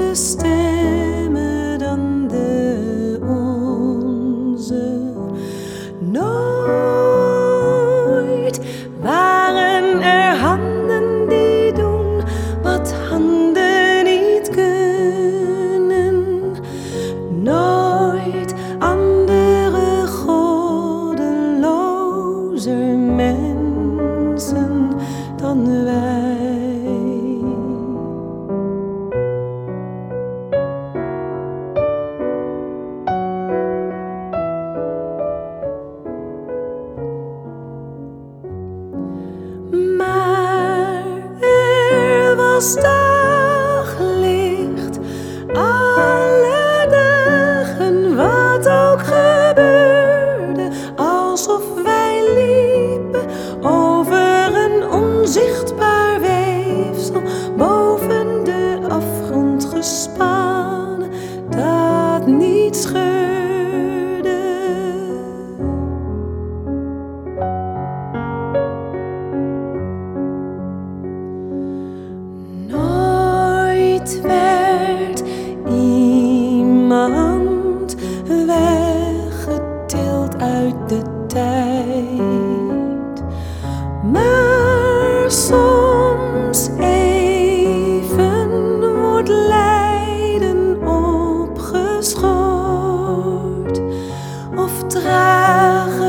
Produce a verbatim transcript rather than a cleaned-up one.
andere stemmen dan de onze. Nooit waren er handen die doen wat handen niet kunnen. Nooit andere goddeloze mensen dan wij. Maar er was daglicht, alle dagen, wat ook gebeurde, alsof wij liepen over een onzichtbaar weefsel, boven de afgrond gespannen, dat niet scheurde. Nooit werd iemand weggetild uit de tijd, maar soms even wordt lijden opgeschort of dragen